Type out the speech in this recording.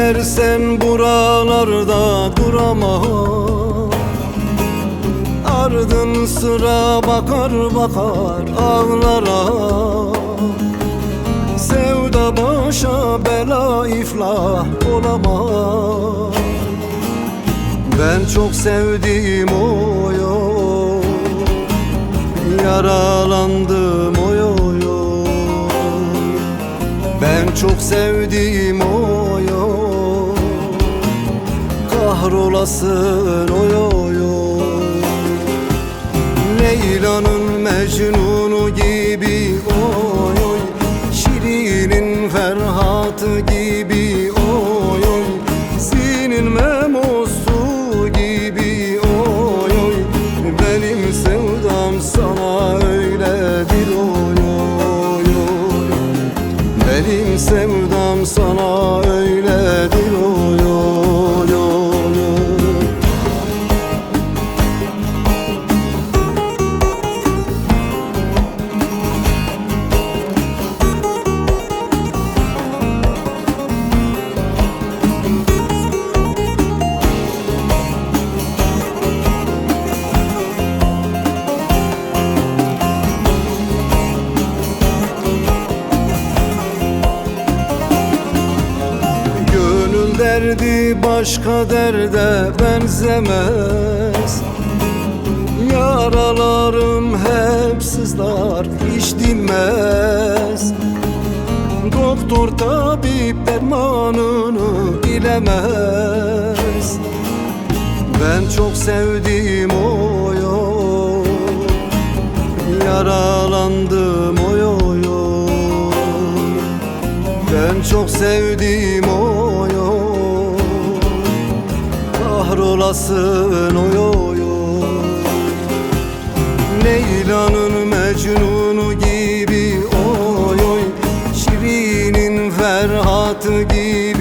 İstersen buralarda duramam, ardın sıra bakar bakar ağlara. Sevda başa bela iflah olamaz. Ben çok sevdim oy oy, yaralandım oy oy oy. Ben çok sevdim oy oy, kahrolasın oy oy oy. Leyla'nın Mecnun'u gibi oy oy, Şirin'in Ferhat'ı gibi oy oy, Sin'in Memosu gibi oy oy. Benim sevdam sana öyledir oy oy oy. Benim sevdam sana öyledir oy oy oy oy. Derdi başka derde benzemez. Yaralarım hep sızlar, hiç dinmez. Doktor tabip dermanını bilemez. Ben çok sevdim oy oy, yaralandım oy oy oy. Ben çok sevdim oy oy, kahrolasın oy oy oy. Leyla'nın Mecnun'u gibi oy oy, Şirin'in Ferhat'ı gibi